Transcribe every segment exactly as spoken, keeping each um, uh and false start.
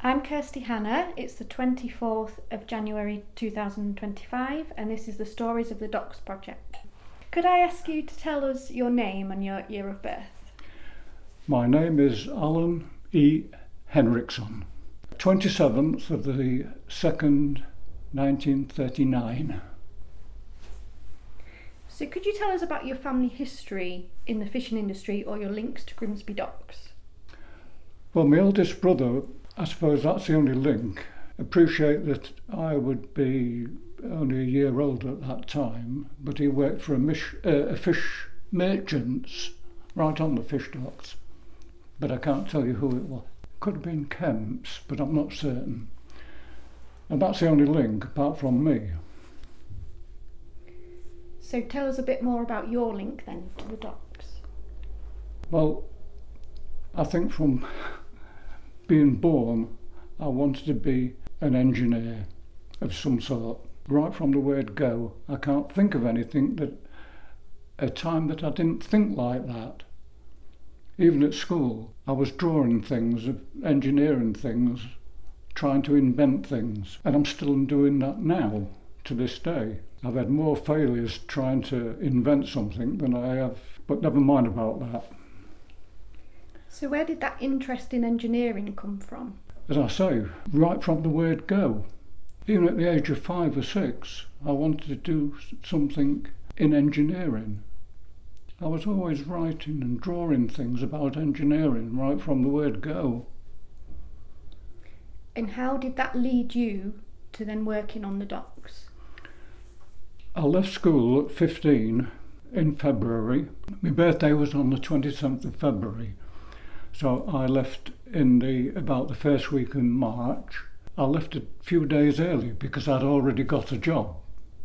I'm Kirsty Hannah. It's the twenty-fourth of January two thousand twenty-five and this is the Stories of the Docks project. Could I ask you to tell us your name and your year of birth? My name is Alan E. Henriksson, twenty-seventh of the second, nineteen thirty-nine. So could you tell us about your family history in the fishing industry or your links to Grimsby Docks? Well, my eldest brother, I suppose that's the only link. Appreciate that I would be only a year old at that time, but he worked for a, mish, uh, a fish merchants right on the fish docks. But I can't tell you who it was. Could have been Kemp's, but I'm not certain. And that's the only link apart from me. So tell us a bit more about your link then to the docks. Well, I think from being born, I wanted to be an engineer of some sort. Right from the word go, I can't think of anything that a time that I didn't think like that. Even at school, I was drawing things, engineering things, trying to invent things, and I'm still doing that now, to this day. I've had more failures trying to invent something than I have, but never mind about that. So where did that interest in engineering come from? As I say, right from the word go. Even at the age of five or six, I wanted to do something in engineering. I was always writing and drawing things about engineering right from the word go. And how did that lead you to then working on the docks? I left school at fifteen in February. My birthday was on the twenty-seventh of February. So I left in the about the first week in March. I left a few days early because I'd already got a job.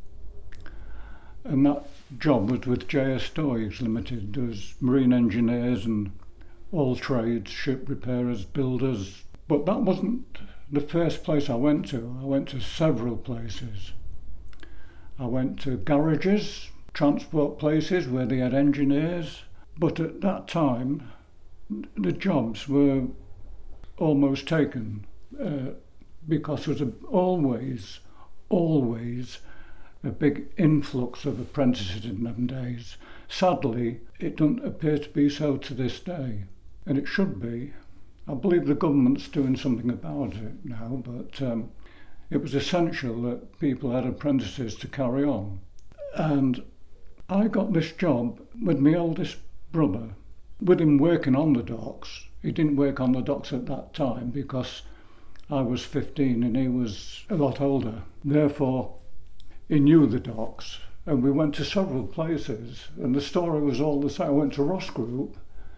And that job was with J S Doig Limited. There was marine engineers and all trades, ship repairers, builders. But that wasn't the first place I went to. I went to several places. I went to garages, transport places where they had engineers. But at that time, the jobs were almost taken uh, because there was a, always, always a big influx of apprentices in them days. Sadly, it doesn't appear to be so to this day, and it should be. I believe the government's doing something about it now, but um, it was essential that people had apprentices to carry on. And I got this job with my eldest brother, with him working on the docks. He didn't work on the docks at that time because I was fifteen and he was a lot older. Therefore, he knew the docks, and we went to several places, and the story was all the same. I went to Ross Group.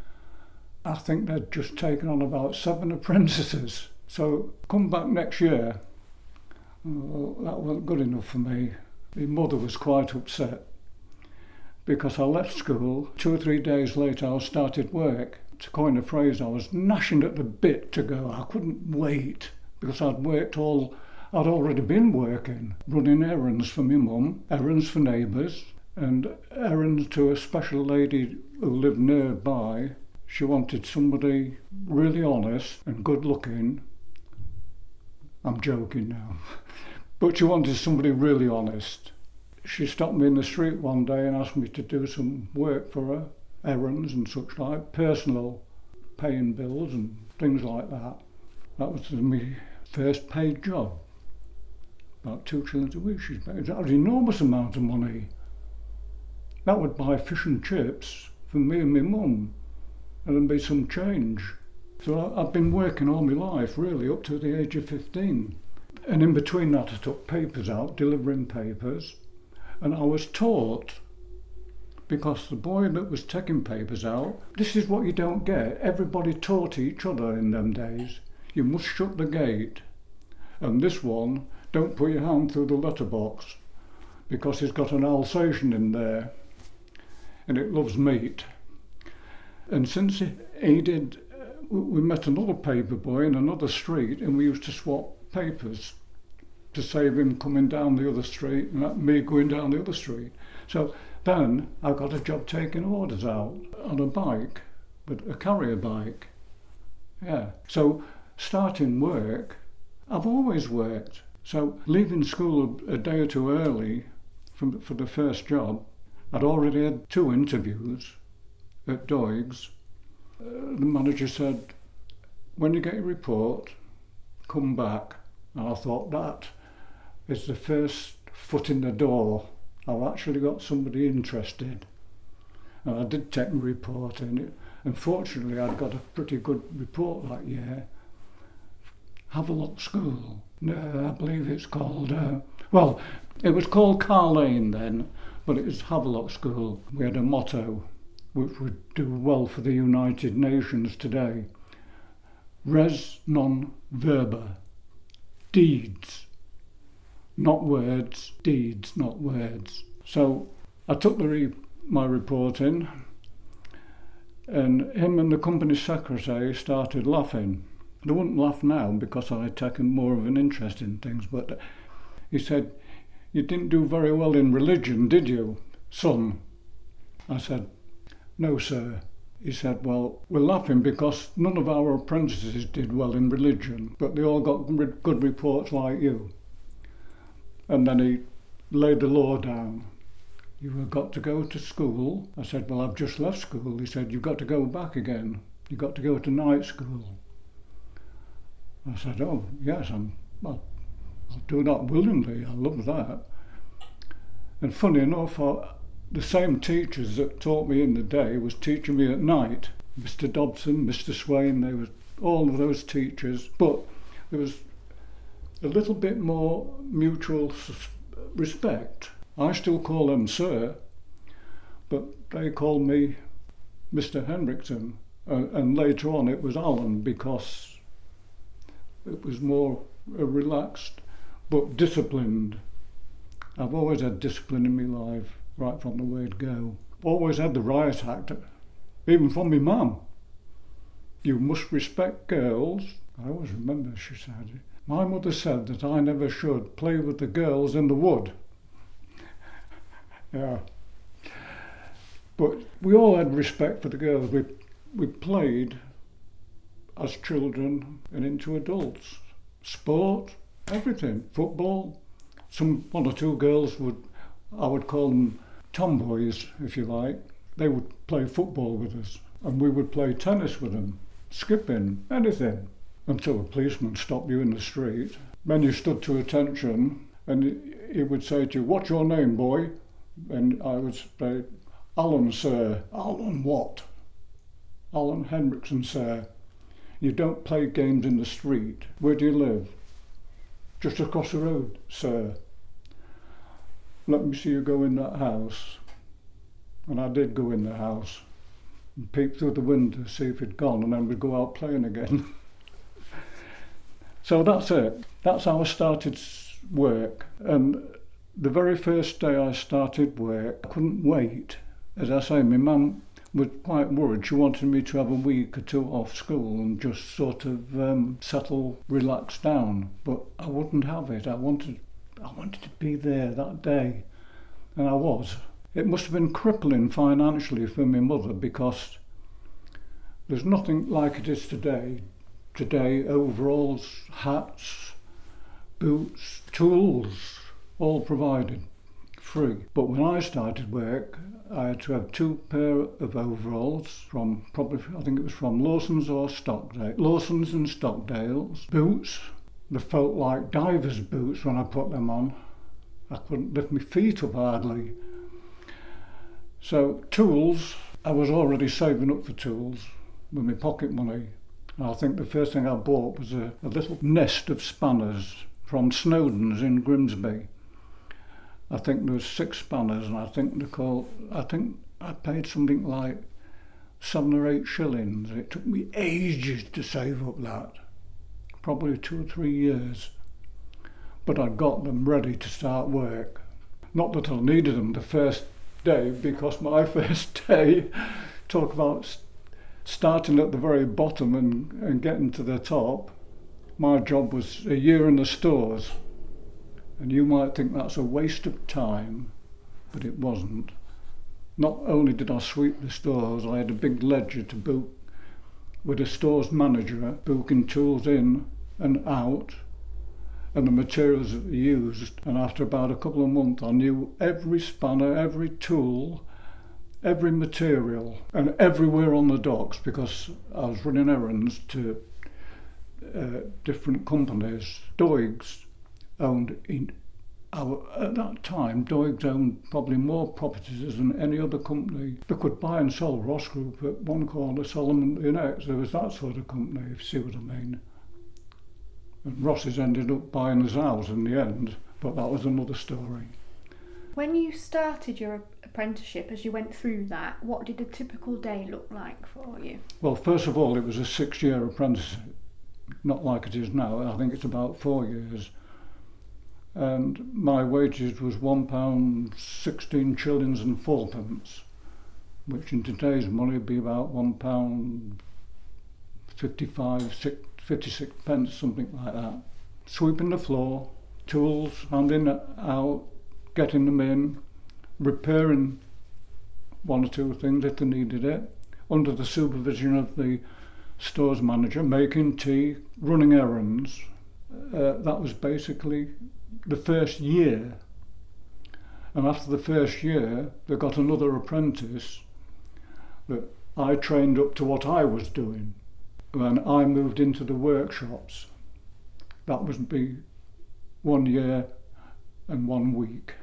I think they'd just taken on about seven apprentices. So come back next year, well, that wasn't good enough for me. My mother was quite upset because I left school. Two or three days later I started work. To coin a phrase, I was gnashing at the bit to go. I couldn't wait because I'd worked all I'd already been working, running errands for my mum, errands for neighbours, and errands to a special lady who lived nearby. She wanted somebody really honest and good looking. I'm joking now. But she wanted somebody really honest. She stopped me in the street one day and asked me to do some work for her, errands and such like, personal, paying bills and things like that. That was my first paid job. About two shillings a week she's paid. That was an enormous amount of money. That would buy fish and chips for me and my mum, and then be some change. So I, I've been working all my life, really, up to the age of fifteen. And in between that I took papers out, delivering papers, and I was taught, because the boy that was taking papers out, this is what you don't get. Everybody taught each other in them days. You must shut the gate. And this one, don't put your hand through the letterbox because he's got an Alsatian in there and it loves meat. And since he, he did, uh, we met another paper boy in another street and we used to swap papers to save him coming down the other street and me going down the other street. So then I got a job taking orders out on a bike, but a carrier bike. Yeah. So starting work, I've always worked. So leaving school a day or two early from, for the first job, I'd already had two interviews at Doig's. Uh, the manager said, when you get your report, come back. And I thought, that is the first foot in the door. I've actually got somebody interested. And I did take my report in. Unfortunately, I'd got a pretty good report that year. Havelock School. No, I believe it's called, uh, well, it was called Carlane then, but it was Havelock School. We had a motto which would do well for the United Nations today. Res non verba. Deeds. Not words, deeds, not words. So I took the re- my report in, and him and the company secretary started laughing. They wouldn't laugh now because I had taken more of an interest in things, but he said, you didn't do very well in religion, did you, son? I said, no, sir. He said, well, we're laughing because none of our apprentices did well in religion, but they all got good reports like you. And then he laid the law down. You've got to go to school. I said, well, I've just left school. He said, you've got to go back again. You've got to go to night school. I said, oh, yes, I'm, I'll, I'll do that willingly. I love that. And funny enough, I, the same teachers that taught me in the day was teaching me at night. Mister Dobson, Mister Swain, they were all of those teachers. But there was a little bit more mutual respect. I still call them sir, but they called me Mister Henriksen. Uh, and later on it was Alan, because it was more uh, relaxed, but disciplined. I've always had discipline in my life, right from the word go. Always had the riot act, even from my mum. You must respect girls. I always remember she said, my mother said that I never should play with the girls in the wood. Yeah. But we all had respect for the girls. We, we played as children and into adults. Sport, everything, football. Some one or two girls would, I would call them tomboys, if you like. They would play football with us, and we would play tennis with them, skipping, anything, until a policeman stopped you in the street. Then you stood to attention, and he would say to you, what's your name, boy? And I would say, Alan, sir. Alan what? Alan Henriksen, sir. You don't play games in the street. Where do you live? Just across the road, sir. Let me see you go in that house. And I did go in the house and peep through the window to see if he'd gone, and then we'd go out playing again. So that's it. That's how I started work. And the very first day I started work, I couldn't wait. As I say, my mum was quite worried. She wanted me to have a week or two off school and just sort of um, settle, relax down. But I wouldn't have it. I wanted, I wanted to be there that day. And I was. It must have been crippling financially for my mother, because there's nothing like it is today. Today, overalls, hats, boots, tools, all provided, free. But when I started work, I had to have two pair of overalls from probably, I think it was from Lawson's or Stockdale, Lawson's and Stockdale's. Boots, they felt like divers' boots when I put them on. I couldn't lift my feet up hardly. So tools, I was already saving up for tools with my pocket money. And I think the first thing I bought was a, a little nest of spanners from Snowden's in Grimsby. I think there was six spanners, and I think they called, I think I paid something like seven or eight shillings. It took me ages to save up that, probably two or three years. But I got them ready to start work. Not that I needed them the first day, because my first day, talk about st- starting at the very bottom and, and getting to the top, my job was a year in the stores. And you might think that's a waste of time, but it wasn't. Not only did I sweep the stores, I had a big ledger to book with a stores manager booking tools in and out and the materials that they used, and after about a couple of months I knew every spanner, every tool, every material and everywhere on the docks, because I was running errands to uh, different companies. Doig's owned, in, our, at that time, Doig's owned probably more properties than any other company. They could buy and sell Ross Group at one corner, sell them at the next. There was that sort of company, if you see what I mean. And Ross's ended up buying us out in the end, but that was another story. When you started your apprenticeship, as you went through that, what did a typical day look like for you? Well, first of all, it was a six-year apprenticeship, not like it is now. I think it's about four years. And my wages was one pound sixteen shillings and fourpence, which in today's money would be about one pound fifty-five, fifty-six pence, something like that. Sweeping the floor, tools, handing it out, getting them in, repairing one or two things if they needed it, under the supervision of the stores manager, making tea, running errands. Uh, that was basically the first year. And after the first year, they got another apprentice that I trained up to what I was doing. When I moved into the workshops, that was be one year and one week.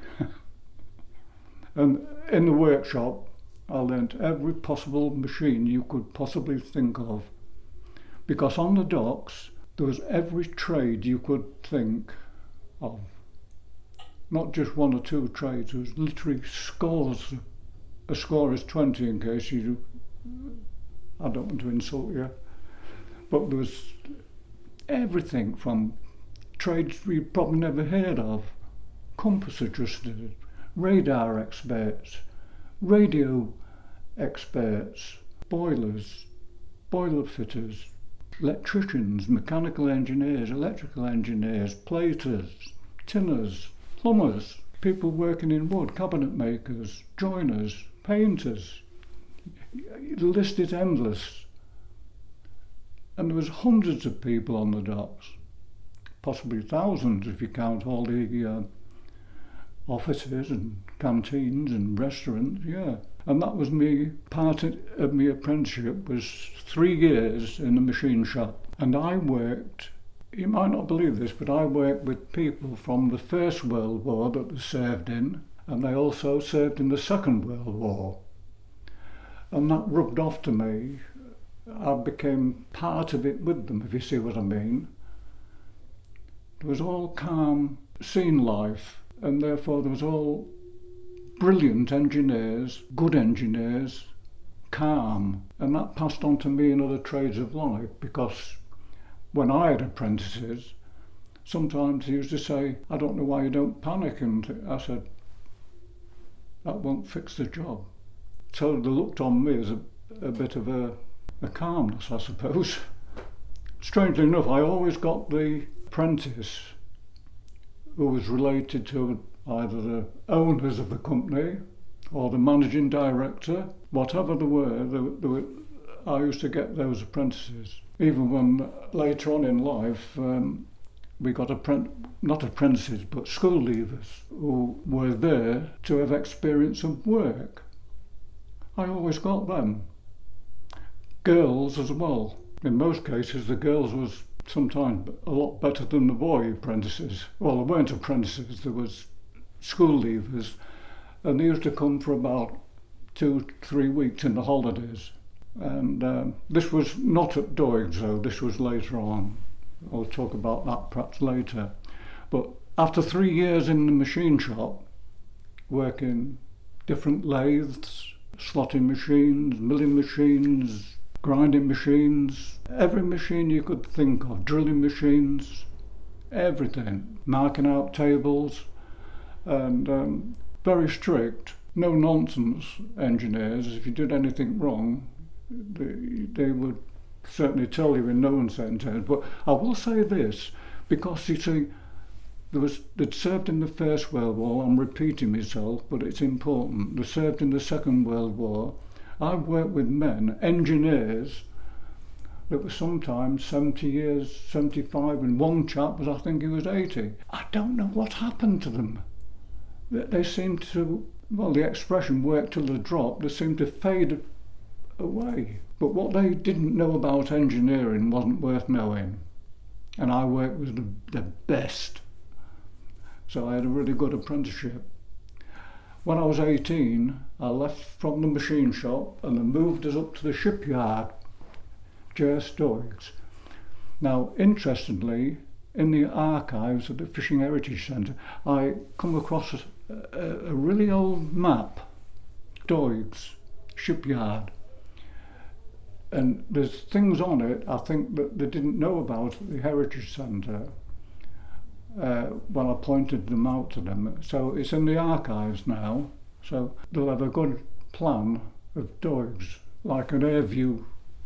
And in the workshop, I learnt every possible machine you could possibly think of. Because on the docks, there was every trade you could think of. Not just one or two trades, there was literally scores. A score is twenty in case you, I don't want to insult you. But there was everything from trades we probably never heard of. Compass adjusters, radar experts, radio experts, boilers, boiler fitters, electricians, mechanical engineers, electrical engineers, platers, tinners, plumbers, people working in wood, cabinet makers, joiners, painters. The list is endless. And there was hundreds of people on the docks, possibly thousands if you count all the uh, offices and canteens and restaurants, yeah. And that was me, part of my apprenticeship was three years in the machine shop. And I worked, you might not believe this, but I worked with people from the First World War that they served in, and they also served in the Second World War. And that rubbed off to me. I became part of it with them, if you see what I mean. It was all calm scene life, and therefore there was all brilliant engineers, good engineers, calm, and that passed on to me in other trades of life, because when I had apprentices, sometimes they used to say, I don't know why you don't panic, and I said, that won't fix the job. So they looked on me as a, a bit of a, a calmness, I suppose. Strangely enough, I always got the apprentice who was related to either the owners of the company or the managing director, whatever they were, they, they were I used to get those apprentices. Even when later on in life um, we got appren- not apprentices but school leavers who were there to have experience of work. I always got them. Girls as well. In most cases the girls was sometimes a lot better than the boy apprentices. Well, there weren't apprentices, there was school leavers, and they used to come for about two, three weeks in the holidays. And um, this was not at Doig's though, this was later on. I'll talk about that perhaps later. But after three years in the machine shop, working different lathes, slotting machines, milling machines, grinding machines, every machine you could think of, drilling machines, everything, marking out tables, and um, very strict, no nonsense engineers. If you did anything wrong, they, they would certainly tell you in no uncertain terms. But I will say this, because you see, there was they'd served in the First World War. I'm repeating myself, but it's important. They served in the Second World War. I've worked with men, engineers, that was sometimes seventy years, seventy-five, and one chap was, I think he was eighty. I don't know what happened to them. They, they seemed to, well, the expression work till they drop, they seemed to fade away. But what they didn't know about engineering wasn't worth knowing. And I worked with the, the best. So I had a really good apprenticeship. When I was eighteen, I left from the machine shop and they moved us up to the shipyard, J S Doig's. Now, interestingly, in the archives of the Fishing Heritage Centre, I come across a, a, a really old map, Doig's shipyard. And there's things on it, I think, that they didn't know about at the Heritage Centre uh, when I pointed them out to them. So it's in the archives now, so they'll have a good plan of Doig's, like an air view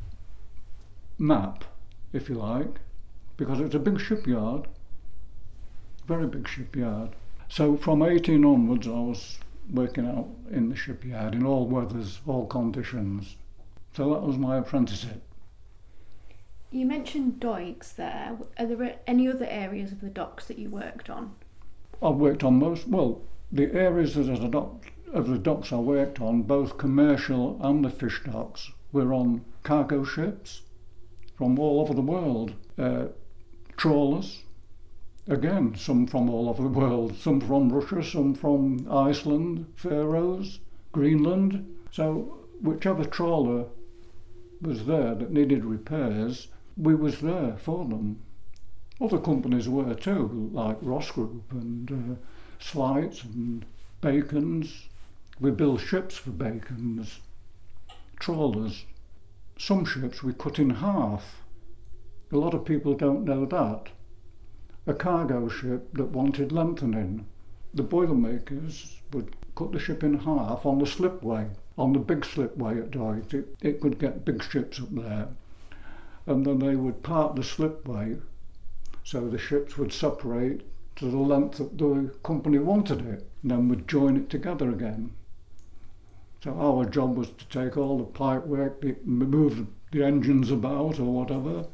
map, if you like, because it's a big shipyard, very big shipyard. So from eighteen onwards, I was working out in the shipyard in all weathers, all conditions. So that was my apprenticeship. You mentioned Doig's there. Are there any other areas of the docks that you worked on? I worked on most, well, the areas of the, dock, of the docks I worked on, both commercial and the fish docks, were on cargo ships from all over the world. Uh, trawlers, again, some from all over the world, some from Russia, some from Iceland, Faroes, Greenland. So whichever trawler was there that needed repairs, we was there for them. Other companies were too, like Ross Group and uh, Slights and Bacons. We built ships for Bacons, trawlers. Some ships we cut in half. A lot of people don't know that. A cargo ship that wanted lengthening, the boilermakers would cut the ship in half on the slipway. On the big slipway at Doig's, it, it could get big ships up there. And then they would part the slipway so the ships would separate to the length that the company wanted it, and then would join it together again. So our job was to take all the pipe work, the, move the engines about or whatever,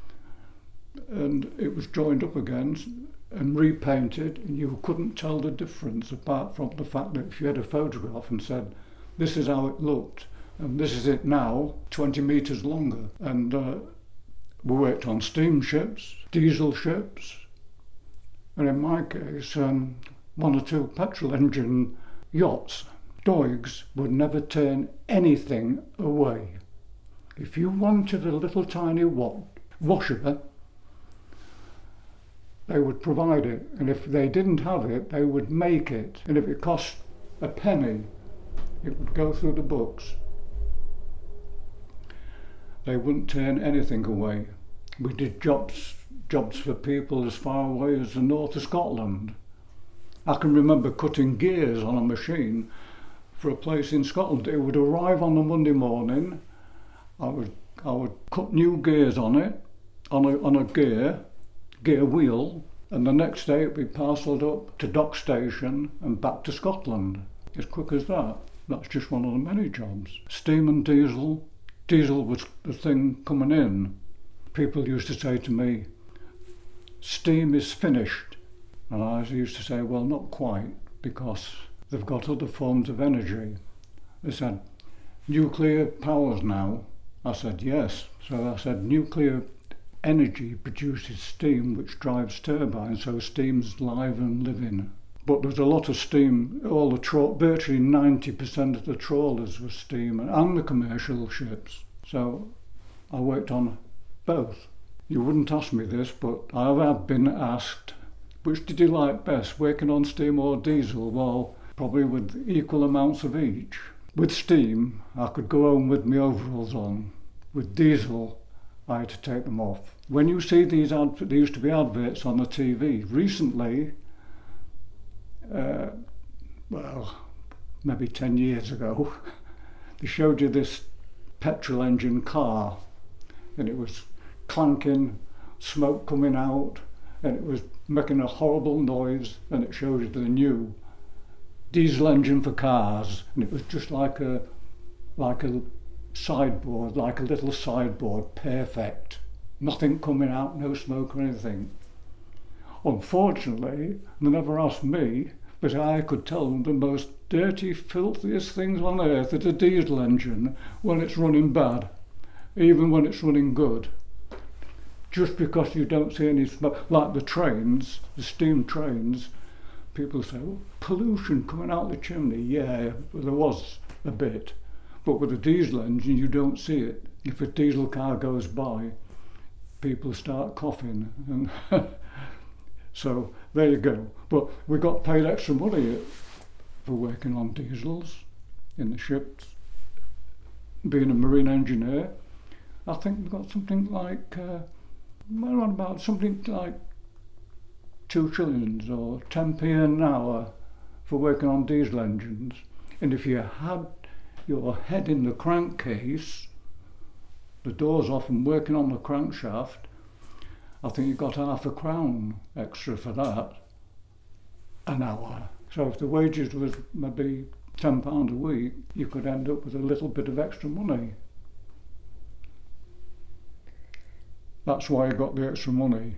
and it was joined up again and repainted, and you couldn't tell the difference apart from the fact that if you had a photograph and said, this is how it looked, and this is it now, twenty metres longer. And uh, we worked on steamships, diesel ships, and in my case, um, one or two petrol engine yachts. Doig's would never turn anything away. If you wanted a little tiny wa- washer, they would provide it, and if they didn't have it, they would make it. And if it cost a penny, it would go through the books. They wouldn't turn anything away. We did jobs jobs for people as far away as the north of Scotland. I can remember cutting gears on a machine for a place in Scotland. It would arrive on a Monday morning. I would I would cut new gears on it, on a on a gear, gear wheel, and the next day it'd be parcelled up to Dock Station and back to Scotland. As quick as that. That's just one of the many jobs. Steam and diesel. Diesel was the thing coming in. People used to say to me, steam is finished. And I used to say, well, not quite, because they've got other forms of energy. They said, nuclear powers now. I said, yes. So I said, nuclear energy produces steam which drives turbines, so steam's live and living. But there's a lot of steam, all the tra- virtually ninety percent of the trawlers were steam, and the commercial ships. So I worked on both. You wouldn't ask me this, but I have been asked, which did you like best, working on steam or diesel? Well, probably with equal amounts of each. With steam, I could go home with my overalls on. With diesel, I had to take them off. When you see these, ad- there used to be adverts on the T V. Recently, Uh, well, maybe ten years ago, they showed you this petrol engine car, and it was clanking, smoke coming out, and it was making a horrible noise, and it showed you the new diesel engine for cars, and it was just like a like a sideboard, like a little sideboard, perfect. Nothing coming out, no smoke or anything. Unfortunately, they never asked me, but I could tell them the most dirty, filthiest things on earth at a diesel engine when it's running bad, even when it's running good. Just because you don't see any smoke, like the trains, the steam trains, people say, oh, pollution coming out the chimney. Yeah, there was a bit. But with a diesel engine, you don't see it. If a diesel car goes by, people start coughing. And so there you go. But we got paid extra money for working on diesels in the ships. Being a marine engineer, I think we got something like, uh, we're on about something like two shillings or ten p an hour for working on diesel engines. And if you had your head in the crankcase, the doors off and working on the crankshaft, I think you got half a crown extra for that an hour. So if the wages was maybe ten pounds a week, you could end up with a little bit of extra money. That's why I got the extra money.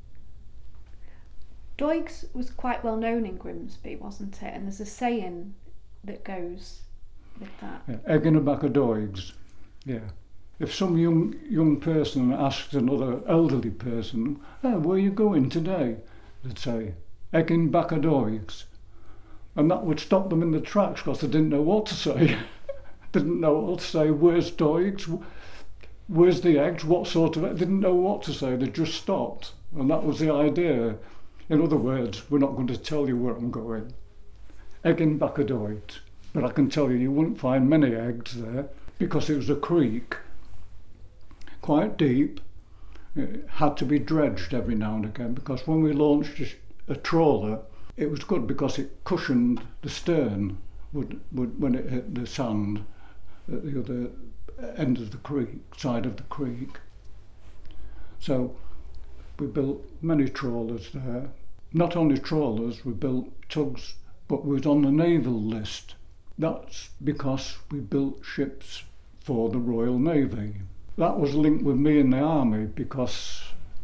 Doigs was quite well known in Grimsby, wasn't it? And there's a saying that goes with that. Yeah, egg in a back of Doigs. Yeah. If some young young person asked another elderly person, oh, where are you going today? They'd say, egg in back of Doigs. And that would stop them in the tracks because they didn't know what to say. Didn't know what to say, where's Doigs? Where's the eggs? What sort of egg? Didn't know what to say, they just stopped. And that was the idea. In other words, we're not going to tell you where I'm going. Egg in back of Doigs. But I can tell you, you wouldn't find many eggs there because it was a creek, quite deep. It had to be dredged every now and again because when we launched a trawler, it was good because it cushioned the stern would, would, when it hit the sand at the other end of the creek, side of the creek. So we built many trawlers there. Not only trawlers, we built tugs, but we was on the naval list. That's because we built ships for the Royal Navy. That was linked with me in the army because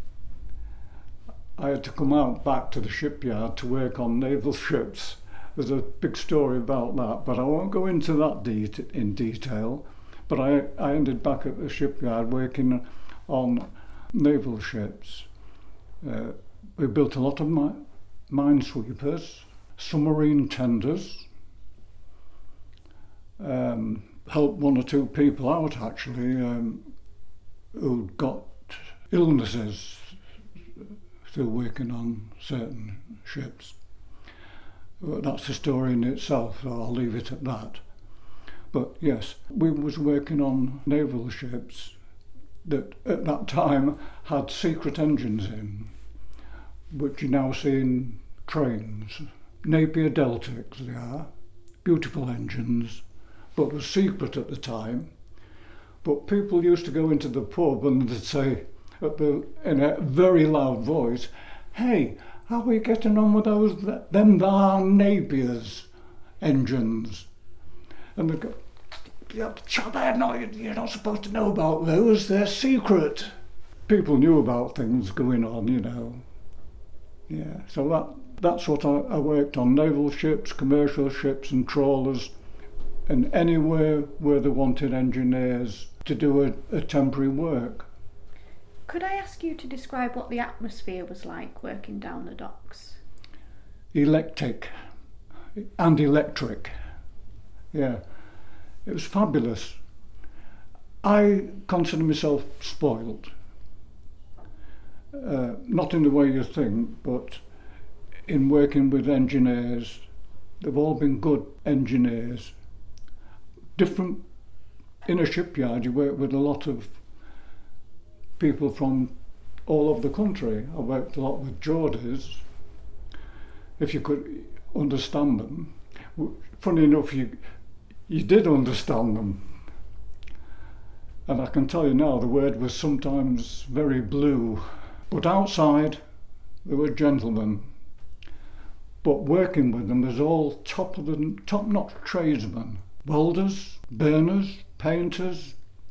I had to come out back to the shipyard to work on naval ships. There's a big story about that, but I won't go into that de- in detail. But I, I ended back at the shipyard working on naval ships. Uh, we built a lot of mi- minesweepers, submarine tenders, um, helped one or two people out actually um, who'd got illnesses still working on certain ships. But that's a story in itself, so I'll leave it at that. But yes, we was working on naval ships that at that time had secret engines in, which you now see in trains. Napier Deltics they are, beautiful engines, but were secret at the time. But people used to go into the pub and they'd say, at the, in a very loud voice, hey, how are we getting on with those, them there Napier's engines? And they'd go, yeah, shut there, no, you're not supposed to know about those, they're secret. People knew about things going on, you know. Yeah, so that that's what I, I worked on, naval ships, commercial ships and trawlers, and anywhere where they wanted engineers to do a, a temporary work. Could I ask you to describe what the atmosphere was like working down the docks? Electric and electric, yeah. It was fabulous. I consider myself spoiled. Uh, not in the way you think, but in working with engineers. They've all been good engineers. Different, in a shipyard you work with a lot of people from all over the country. I worked a lot with Geordies, if you could understand them. Funny enough, you you did understand them. And I can tell you now, the word was sometimes very blue. But outside, they were gentlemen. But working with them was all top of the top-notch tradesmen. Welders, burners, painters,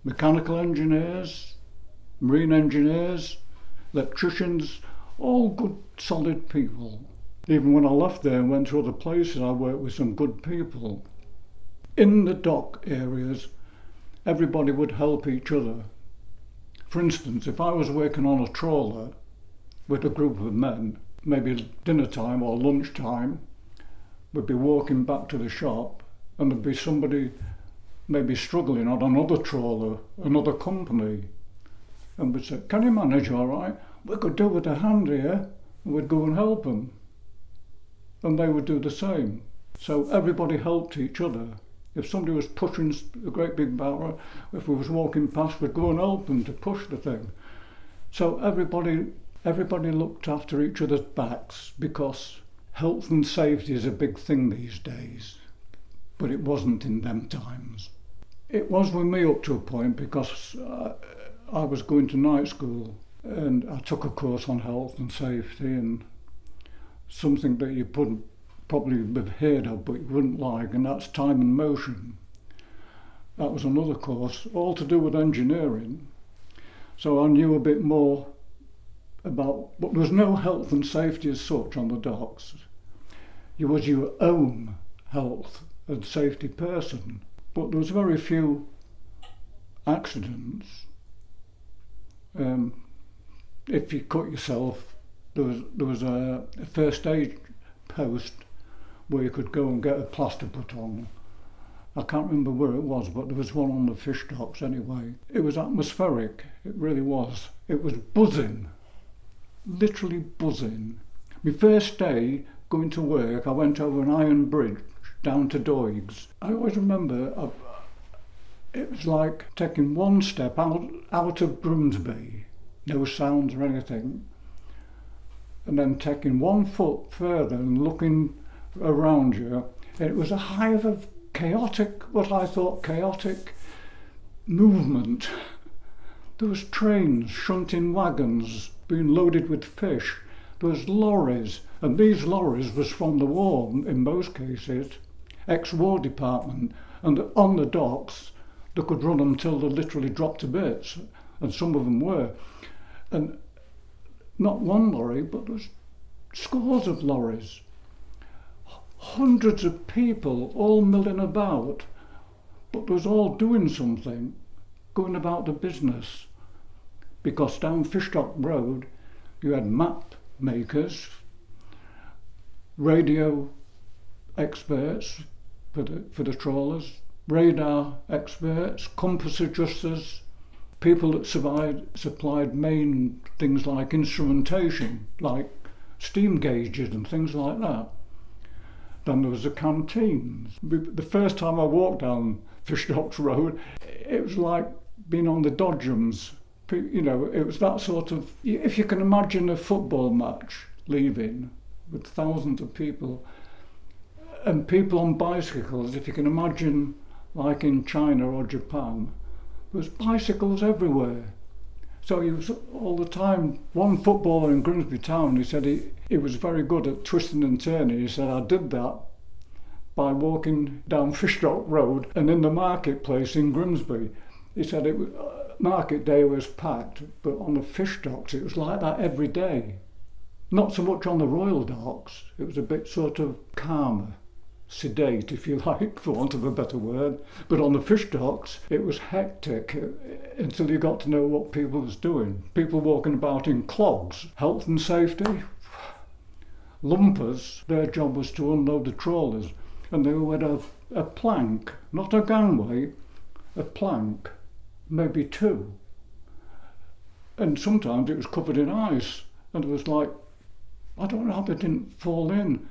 mechanical engineers, marine engineers, electricians, all good, solid people. Even when I left there and went to other places, I worked with some good people. In the dock areas, everybody would help each other. For instance, if I was working on a trawler with a group of men, maybe dinner time or lunchtime, we'd be walking back to the shop and there'd be somebody maybe struggling on another trawler, another company. And we'd say, "Can you manage all right? We could do with a hand here." And we'd go and help them. And they would do the same. So everybody helped each other. If somebody was pushing a great big barrel, if we was walking past, we'd go and help them to push the thing. So everybody, everybody looked after each other's backs, because health and safety is a big thing these days. But it wasn't in them times. It was with me up to a point, because I, I was going to night school and I took a course on health and safety, and something that you wouldn't probably have heard of but you wouldn't like, and that's time and motion. That was another course, all to do with engineering. So I knew a bit more about, but there was no health and safety as such on the docks. You was your own health and safety person, but there was very few accidents. Um, if you cut yourself, there was there was a, a first aid post where you could go and get a plaster put on. I can't remember where it was, but there was one on the fish docks anyway. It was atmospheric, it really was. It was buzzing, literally buzzing. My first day going to work, I went over an iron bridge down to Doigs. I always remember uh, it was like taking one step out, out of Grimsby, no sounds or anything, and then taking one foot further and looking around you. It was a hive of chaotic, what I thought chaotic movement. There was trains, shunting wagons being loaded with fish. There was lorries, and these lorries was from the war in most cases, ex-war department, and on the docks they could run them till they literally dropped to bits, and some of them were. And not one lorry, but there was scores of lorries. Hundreds of people all milling about, but they was all doing something, going about the business. Because down Fishdock Road you had map makers, radio experts for the, for the trawlers, radar experts, compass adjusters, people that supplied, supplied main things like instrumentation, like steam gauges and things like that. Then there was the canteens. The first time I walked down Fishdocks Road, it was like being on the Dodgems. You know, it was that sort of, if you can imagine a football match leaving with thousands of people, and people on bicycles, if you can imagine like in China or Japan, there was bicycles everywhere. So he was all the time, one footballer in Grimsby Town, he said he, he was very good at twisting and turning. He said, I did that by walking down Fishdock Road and in the marketplace in Grimsby. He said it was, uh, market day was packed, but on the fish docks it was like that every day. Not so much on the Royal Docks, it was a bit sort of calmer, sedate if you like, for want of a better word, but on the fish docks it was hectic until you got to know what people was doing. People walking about in clogs, health and safety. Lumpers, their job was to unload the trawlers, and they would have a plank, not a gangway, a plank, maybe two. And sometimes it was covered in ice, and it was like, I don't know how they didn't fall in.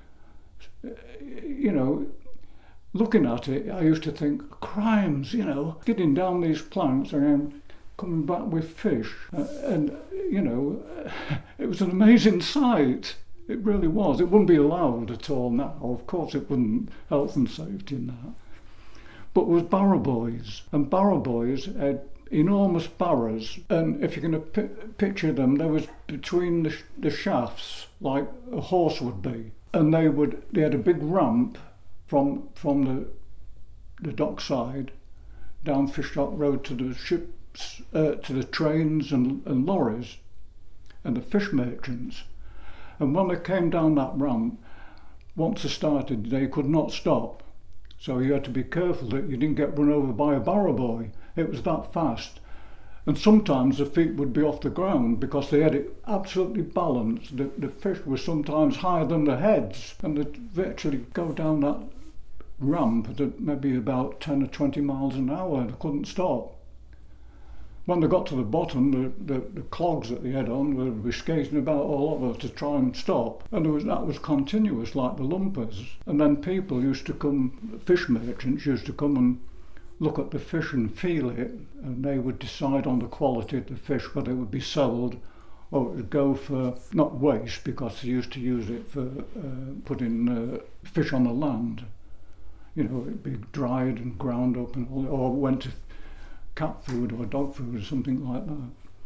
You know, looking at it, I used to think, crimes, you know, getting down these planks and then coming back with fish. Uh, and, you know, it was an amazing sight. It really was. It wouldn't be allowed at all now. Of course it wouldn't, health and safety and that. But there was barrow boys, and barrow boys had enormous barrows, and if you're going to p- picture them, they was between the, sh- the shafts, like a horse would be. And they would, they had a big ramp from from the the dock side down Fishdock Road to the ships, uh, to the trains and, and lorries and the fish merchants. And when they came down that ramp, once they started, they could not stop. So you had to be careful that you didn't get run over by a barrow boy. It was that fast. And sometimes the feet would be off the ground because they had it absolutely balanced. The, the fish were sometimes higher than the heads, and they'd actually go down that ramp at maybe about ten or twenty miles an hour. They couldn't stop. When they got to the bottom, the, the, the clogs that they had on would be skating about all over to try and stop. And there was, that was continuous, like the lumpers. And then people used to come, fish merchants used to come and look at the fish and feel it, and they would decide on the quality of the fish, whether it would be sold or it would go for, not waste, because they used to use it for uh, putting uh, fish on the land. You know, it'd be dried and ground up, and all, or went to cat food or dog food or something like that.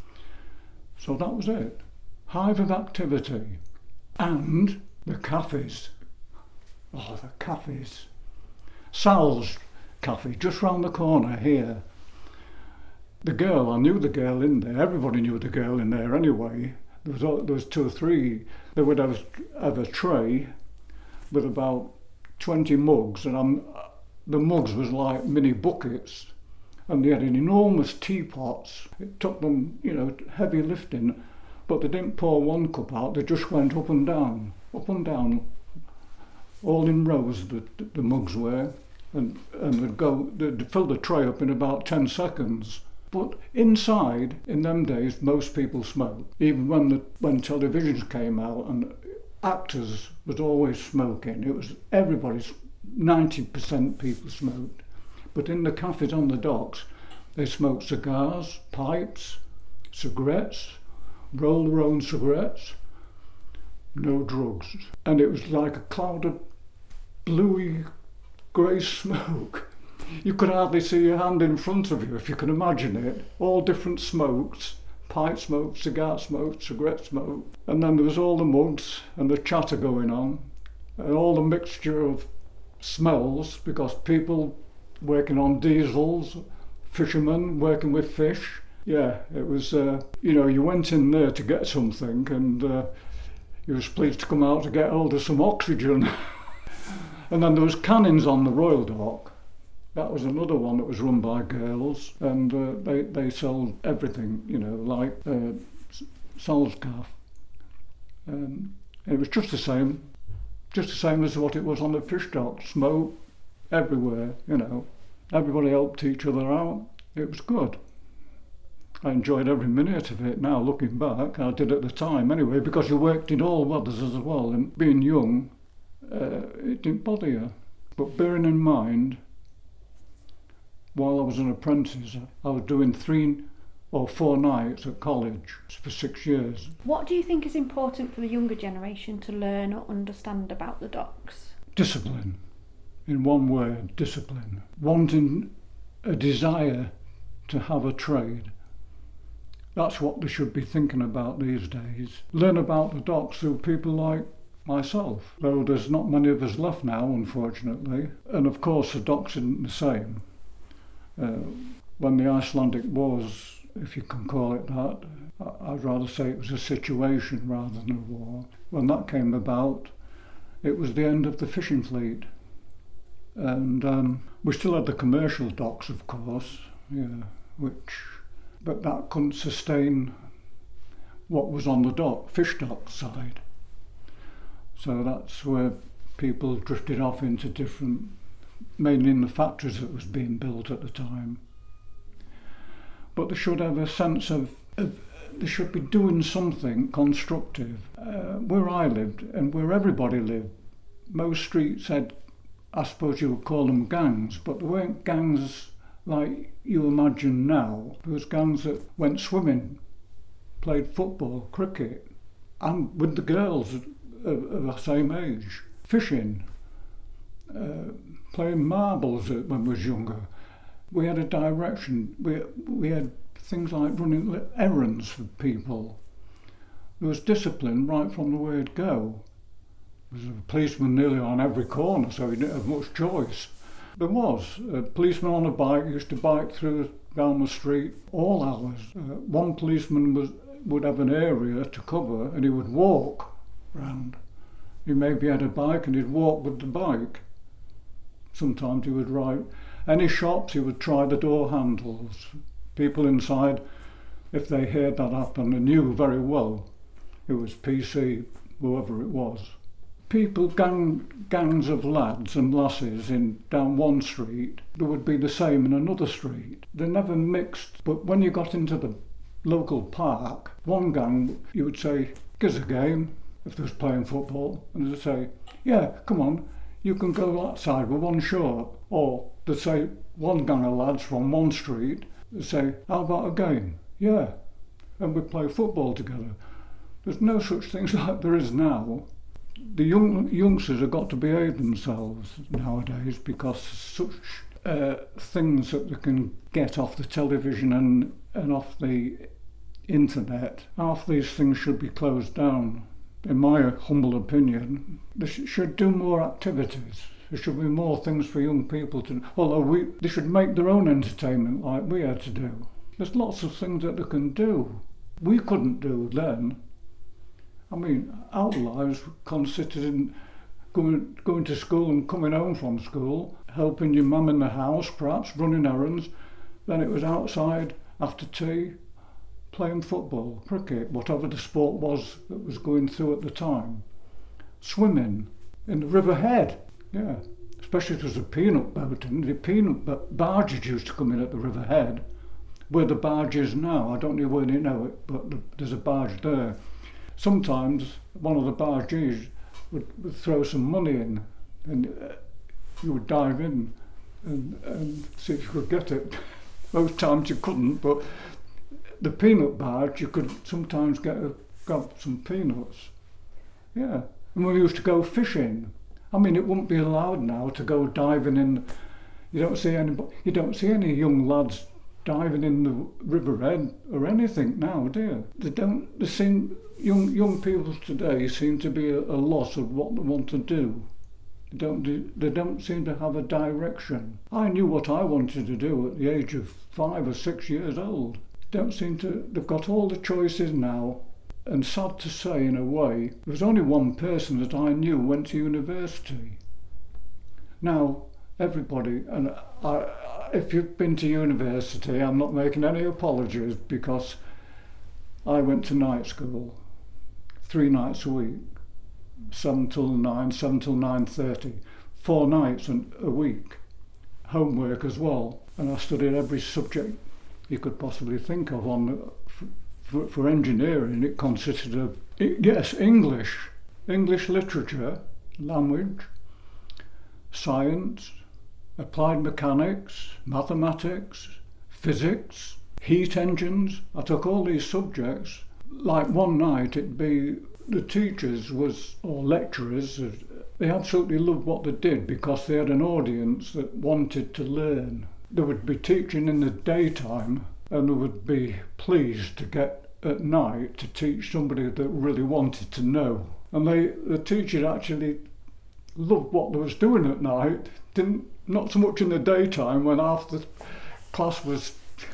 So that was it. Hive of activity. And the cafes. Oh, the cafes. Sal's cafe, just round the corner here. The girl, I knew the girl in there, everybody knew the girl in there anyway. There was, there was two or three. They would have, have a tray with about twenty mugs, and I'm, the mugs was like mini buckets, and they had enormous teapots. It took them, you know, heavy lifting, but they didn't pour one cup out, they just went up and down, up and down, all in rows, the, the mugs were. And, and they'd go, they'd fill the tray up in about ten seconds. But inside, in them days, most people smoked. Even when the when televisions came out, and actors was always smoking. It was everybody's, ninety percent people smoked. But in the cafes on the docks, they smoked cigars, pipes, cigarettes, roll their own cigarettes, no drugs. And it was like a cloud of bluey grey smoke. You could hardly see your hand in front of you, if you can imagine it. All different smokes, pipe smoke, cigar smoke, cigarette smoke. And then there was all the mugs and the chatter going on, and all the mixture of smells, because people working on diesels, fishermen working with fish. Yeah, it was, uh, you know, you went in there to get something, and uh, you was pleased to come out to get hold of some oxygen. And then there was cannons on the Royal Dock. That was another one that was run by girls, and uh, they, they sold everything, you know, like uh, Sal's Caff. Um, it was just the same, just the same as what it was on the fish dock. Smoke everywhere, you know. Everybody helped each other out. It was good. I enjoyed every minute of it now, looking back. I did at the time anyway, because you worked in all weathers as well, and being young, Uh, it didn't bother you. But bearing in mind, while I was an apprentice, I was doing three or four nights at college for six years. What do you think is important for the younger generation to learn or understand about the docks? Discipline. In one word, discipline. Wanting a desire to have a trade. That's what they should be thinking about these days. Learn about the docks through people like myself, though there's not many of us left now, unfortunately. And of course the docks isn't the same. Uh, when the Icelandic Wars, if you can call it that, I'd rather say it was a situation rather than a war. When that came about, it was the end of the fishing fleet. And um, we still had the commercial docks, of course, yeah, which, but that couldn't sustain what was on the dock, fish dock side. So that's where people drifted off into different, mainly in the factories that was being built at the time. But they should have a sense of, of they should be doing something constructive. Uh, where I lived and where everybody lived, most streets had, I suppose you would call them gangs, but they weren't gangs like you imagine now. There was gangs that went swimming, played football, cricket, and with the girls of, of the same age, fishing, uh, playing marbles when we was younger. We had a direction. We we had things like running errands for people. There was discipline right from the word go. There was a policeman nearly on every corner, so he didn't have much choice. There was. A policeman on a bike used to bike through down the street all hours. Uh, one policeman was, would have an area to cover and he would walk round. He maybe had a bike and he'd walk with the bike. Sometimes he would ride. Any shops, he would try the door handles. People inside, if they heard that happen, they knew very well it was P C, whoever it was. People, gang, gangs of lads and lasses in down one street, there would be the same in another street. They never mixed, but when you got into the local park, one gang, you would say, "Give us a game," if they was playing football, and they'd say, "Yeah, come on, you can go that side with one short." Or they'd say, one gang of lads from one street, they'd say, "How about a game?" "Yeah," and we'd play football together. There's no such things like there is now. The young youngsters have got to behave themselves nowadays because such uh, things that they can get off the television and, and off the internet, half these things should be closed down. In my humble opinion, they sh- should do more activities. There should be more things for young people to, although we, they should make their own entertainment like we had to do. There's lots of things that they can do. We couldn't do then. I mean, our lives consisted in going, going to school and coming home from school, helping your mum in the house, perhaps running errands. Then it was outside after tea, playing football, cricket, whatever the sport was that was going through at the time. Swimming in the River Head, yeah. Especially if there was a peanut boating. The peanut barges used to come in at the River Head, where the barge is now. I don't know whether you know it, but there's a barge there. Sometimes one of the bargees would, would throw some money in and uh, you would dive in and, and see if you could get it. Most times you couldn't, but the peanut barge, you could sometimes get a, grab some peanuts. Yeah, and we used to go fishing. I mean, it wouldn't be allowed now to go diving in. You don't see any, you don't see any young lads diving in the River Head or anything now, do you? They don't. They seem young young people today seem to be a, a loss of what they want to do. They don't do, They don't seem to have a direction. I knew what I wanted to do at the age of five or six years old. They don't seem to. They've got all the choices now, and sad to say, in a way, there was only one person that I knew went to university. Now everybody, and I. If you've been to university, I'm not making any apologies because I went to night school three nights a week, seven till nine, seven till nine thirty, four nights a week, homework as well, and I studied every subject you could possibly think of. On for, for engineering, it consisted of yes, English, English literature, language, science, applied mechanics, mathematics, physics, heat engines. I took all these subjects. Like one night it'd be the teachers was or lecturers, they absolutely loved what they did because they had an audience that wanted to learn. They would be teaching in the daytime and they would be pleased to get at night to teach somebody that really wanted to know. And they the teacher actually loved what they was doing at night, didn't not so much in the daytime when half the class was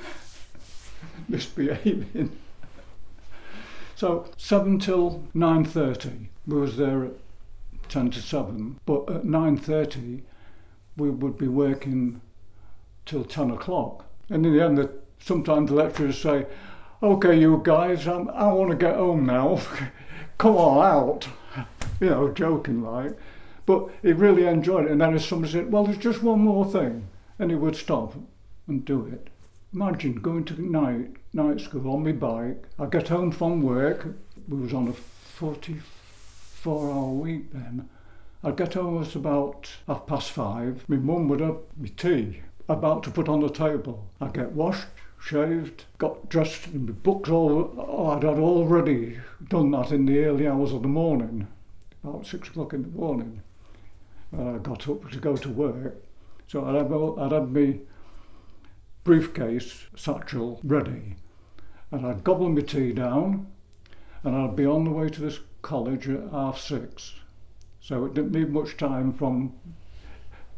misbehaving. So seven till nine thirty, we was there at ten to seven, but at nine thirty we would be working till ten o'clock. And in the end, the, sometimes the lecturers say, "Okay, you guys, um, I want to get home now. Come on out," you know, joking like. But he really enjoyed it. And then if somebody said, "Well, there's just one more thing," and he would stop and do it. Imagine going to night night school on my bike. I get home from work. We was on a forty-four hour week then. I'd get home at about half past five. My mum would have my tea about to put on the table. I'd get washed, shaved, got dressed, and my books all. Oh, I'd had already done that in the early hours of the morning, about six o'clock in the morning. Uh, I got up to go to work, so I'd have, I'd have my briefcase, satchel ready, and I'd gobble my tea down, and I'd be on the way to this college at half six. So it didn't need much time from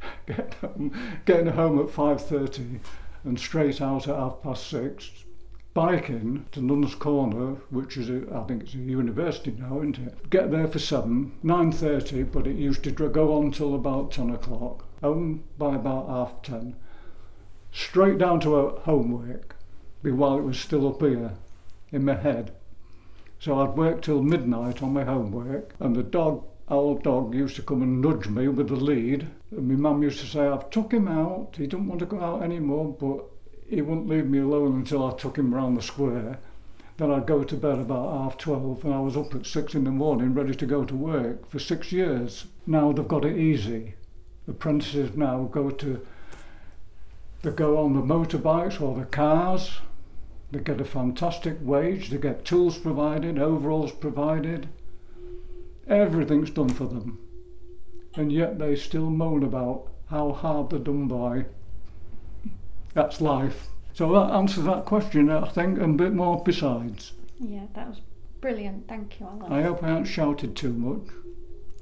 get home, getting home at five thirty and straight out at half past six, biking to Nuns Corner, which is, a, I think it's a university now, isn't it? Get there for seven, nine thirty, but it used to go on till about ten o'clock. Home by about half ten. Straight down to a homework, while it was still up here in my head. So I'd work till midnight on my homework, and the dog, our dog, used to come and nudge me with the lead. And my mum used to say, I've took him out, he didn't want to go out anymore, but he wouldn't leave me alone until I took him round the square. Then I'd go to bed about half twelve, and I was up at six in the morning ready to go to work for six years. Now they've got it easy. Apprentices now go to, they go on the motorbikes or the cars. They get a fantastic wage, they get tools provided, overalls provided. Everything's done for them. And yet they still moan about how hard they're done by. That's life. So that answers that question, I think, and a bit more besides. Yeah, that was brilliant. Thank you, Alan. I hope I haven't shouted too much.